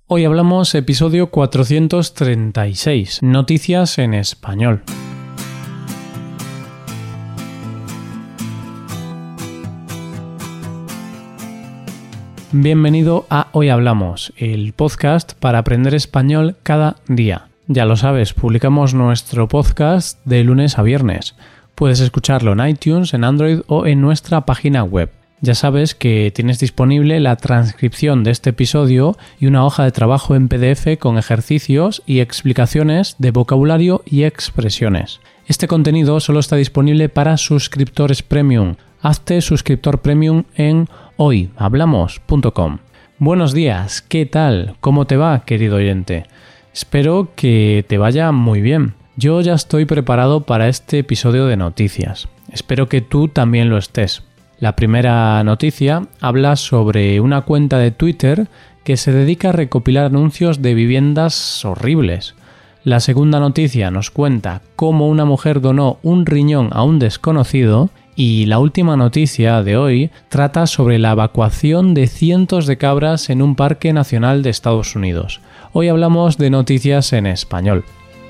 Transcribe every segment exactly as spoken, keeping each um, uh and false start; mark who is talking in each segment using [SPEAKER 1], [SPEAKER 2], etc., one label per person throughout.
[SPEAKER 1] Hoy hablamos episodio cuatrocientos treinta y seis, Noticias en Español. Bienvenido a Hoy Hablamos, el podcast para aprender español cada día. Ya lo sabes, publicamos nuestro podcast de lunes a viernes. Puedes escucharlo en iTunes, en Android o en nuestra página web. Ya sabes que tienes disponible la transcripción de este episodio y una hoja de trabajo en P D F con ejercicios y explicaciones de vocabulario y expresiones. Este contenido solo está disponible para suscriptores premium. Hazte suscriptor premium en hoy hablamos punto com. Buenos días, ¿qué tal? ¿Cómo te va, querido oyente? Espero que te vaya muy bien. Yo ya estoy preparado para este episodio de noticias. Espero que tú también lo estés. La primera noticia habla sobre una cuenta de Twitter que se dedica a recopilar anuncios de viviendas horribles. La segunda noticia nos cuenta cómo una mujer donó un riñón a un desconocido y la última noticia de hoy trata sobre la evacuación de cientos de cabras en un parque nacional de Estados Unidos. Hoy hablamos de noticias en español.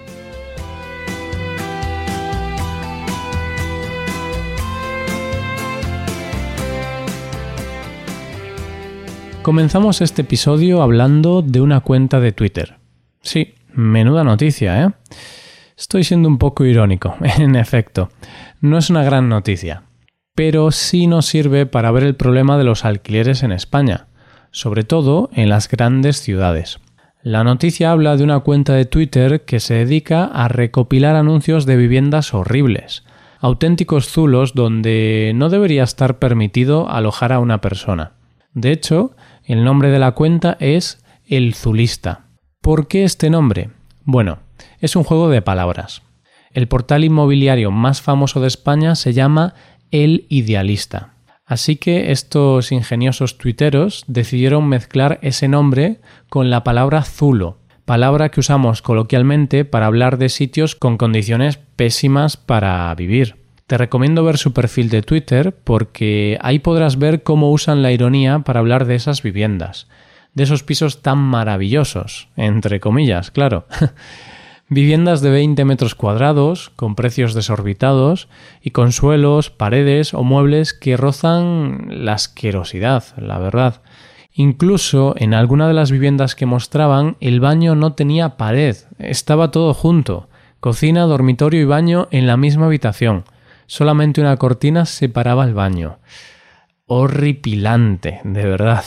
[SPEAKER 1] Comenzamos este episodio hablando de una cuenta de Twitter. Sí, menuda noticia, ¿eh? Estoy siendo un poco irónico, en efecto. No es una gran noticia, pero sí nos sirve para ver el problema de los alquileres en España, sobre todo en las grandes ciudades. La noticia habla de una cuenta de Twitter que se dedica a recopilar anuncios de viviendas horribles, auténticos zulos donde no debería estar permitido alojar a una persona. De hecho, el nombre de la cuenta es El Zulista. ¿Por qué este nombre? Bueno, es un juego de palabras. El portal inmobiliario más famoso de España se llama El Idealista. Así que estos ingeniosos tuiteros decidieron mezclar ese nombre con la palabra zulo, palabra que usamos coloquialmente para hablar de sitios con condiciones pésimas para vivir. Te recomiendo ver su perfil de Twitter porque ahí podrás ver cómo usan la ironía para hablar de esas viviendas, de esos pisos tan maravillosos, entre comillas, claro. Viviendas de veinte metros cuadrados, con precios desorbitados y con suelos, paredes o muebles que rozan la asquerosidad, la verdad. Incluso en alguna de las viviendas que mostraban, el baño no tenía pared, estaba todo junto, cocina, dormitorio y baño en la misma habitación. Solamente una cortina separaba el baño. Horripilante, de verdad.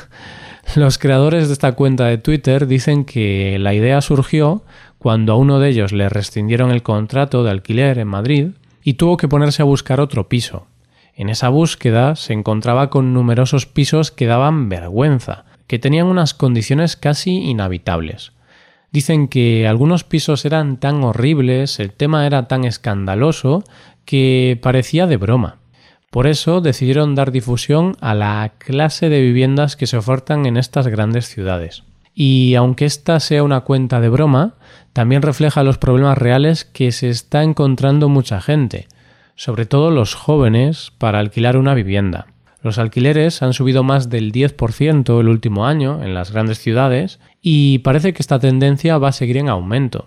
[SPEAKER 1] Los creadores de esta cuenta de Twitter dicen que la idea surgió cuando a uno de ellos le rescindieron el contrato de alquiler en Madrid y tuvo que ponerse a buscar otro piso. En esa búsqueda se encontraba con numerosos pisos que daban vergüenza, que tenían unas condiciones casi inhabitables. Dicen que algunos pisos eran tan horribles, el tema era tan escandaloso, que parecía de broma. Por eso decidieron dar difusión a la clase de viviendas que se ofertan en estas grandes ciudades. Y aunque esta sea una cuenta de broma, también refleja los problemas reales que se está encontrando mucha gente, sobre todo los jóvenes, para alquilar una vivienda. Los alquileres han subido más del diez por ciento el último año en las grandes ciudades y parece que esta tendencia va a seguir en aumento.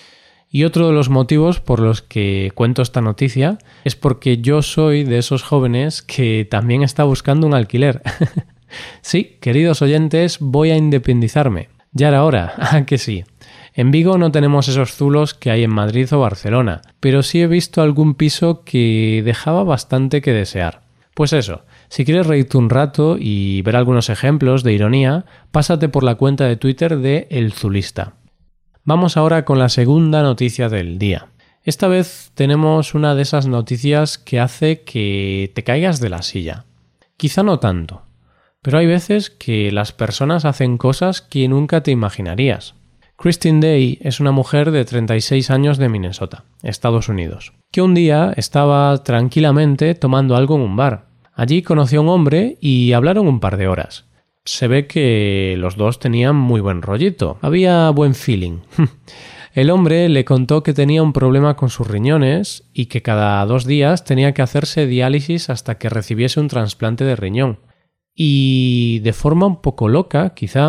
[SPEAKER 1] Y otro de los motivos por los que cuento esta noticia es porque yo soy de esos jóvenes que también está buscando un alquiler. Sí, queridos oyentes, voy a independizarme. Ya era hora, ¿a que sí? En Vigo no tenemos esos zulos que hay en Madrid o Barcelona, pero sí he visto algún piso que dejaba bastante que desear. Pues eso, si quieres reírte un rato y ver algunos ejemplos de ironía, pásate por la cuenta de Twitter de El Zulista. Vamos ahora con la segunda noticia del día. Esta vez tenemos una de esas noticias que hace que te caigas de la silla. Quizá no tanto, pero hay veces que las personas hacen cosas que nunca te imaginarías. Christine Day es una mujer de treinta y seis años de Minnesota, Estados Unidos, que un día estaba tranquilamente tomando algo en un bar. Allí conoció a un hombre y hablaron un par de horas. Se ve que los dos tenían muy buen rollito, había buen feeling. El hombre le contó que tenía un problema con sus riñones y que cada dos días tenía que hacerse diálisis hasta que recibiese un trasplante de riñón. Y de forma un poco loca, quizá,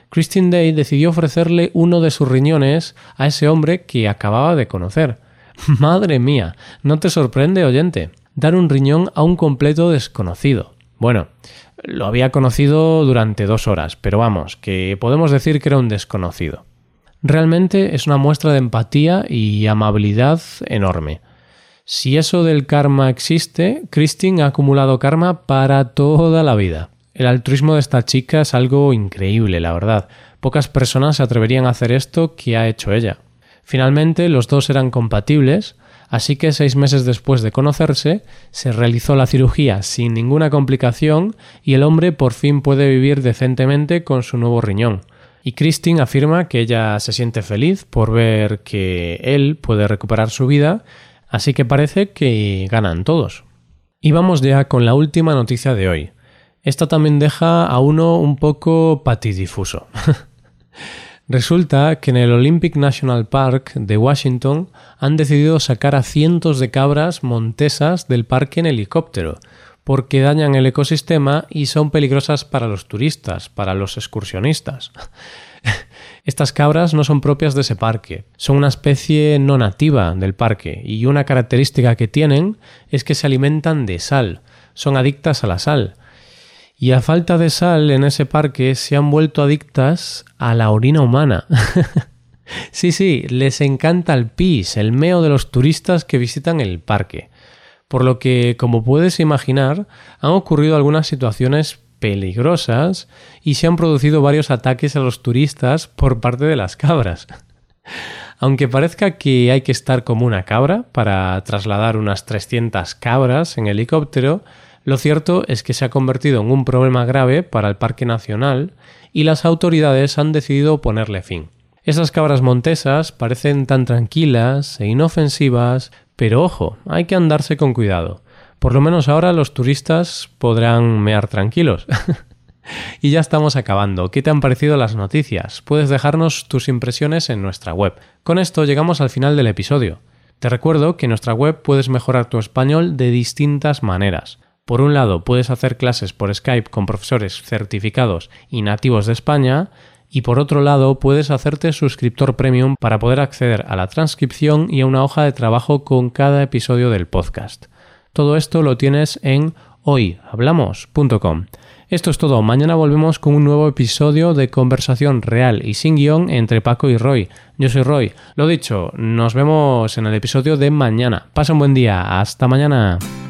[SPEAKER 1] Christine Day decidió ofrecerle uno de sus riñones a ese hombre que acababa de conocer. ¡Madre mía! ¿No te sorprende, oyente? Dar un riñón a un completo desconocido. Bueno, lo había conocido durante dos horas, pero vamos, que podemos decir que era un desconocido. Realmente es una muestra de empatía y amabilidad enorme. Si eso del karma existe, Christine ha acumulado karma para toda la vida. El altruismo de esta chica es algo increíble, la verdad. Pocas personas se atreverían a hacer esto que ha hecho ella. Finalmente, los dos eran compatibles, así que seis meses después de conocerse, se realizó la cirugía sin ninguna complicación y el hombre por fin puede vivir decentemente con su nuevo riñón. Y Christine afirma que ella se siente feliz por ver que él puede recuperar su vida, así que parece que ganan todos. Y vamos ya con la última noticia de hoy. Esta también deja a uno un poco patidifuso. Resulta que en el Olympic National Park de Washington han decidido sacar a cientos de cabras montesas del parque en helicóptero, porque dañan el ecosistema y son peligrosas para los turistas, para los excursionistas. Estas cabras no son propias de ese parque, son una especie no nativa del parque y una característica que tienen es que se alimentan de sal, son adictas a la sal. Y a falta de sal en ese parque se han vuelto adictas a la orina humana. Sí, sí, les encanta el pis, el meo de los turistas que visitan el parque. Por lo que, como puedes imaginar, han ocurrido algunas situaciones peligrosas y se han producido varios ataques a los turistas por parte de las cabras. Aunque parezca que hay que estar como una cabra para trasladar unas trescientas cabras en helicóptero, lo cierto es que se ha convertido en un problema grave para el Parque Nacional y las autoridades han decidido ponerle fin. Esas cabras montesas parecen tan tranquilas e inofensivas, pero ojo, hay que andarse con cuidado. Por lo menos ahora los turistas podrán mear tranquilos. Y ya estamos acabando. ¿Qué te han parecido las noticias? Puedes dejarnos tus impresiones en nuestra web. Con esto llegamos al final del episodio. Te recuerdo que en nuestra web puedes mejorar tu español de distintas maneras. Por un lado, puedes hacer clases por Skype con profesores certificados y nativos de España, y por otro lado, puedes hacerte suscriptor premium para poder acceder a la transcripción y a una hoja de trabajo con cada episodio del podcast. Todo esto lo tienes en hoy hablamos punto com. Esto es todo. Mañana volvemos con un nuevo episodio de conversación real y sin guión entre Paco y Roy. Yo soy Roy. Lo dicho, nos vemos en el episodio de mañana. Pasa un buen día. Hasta mañana.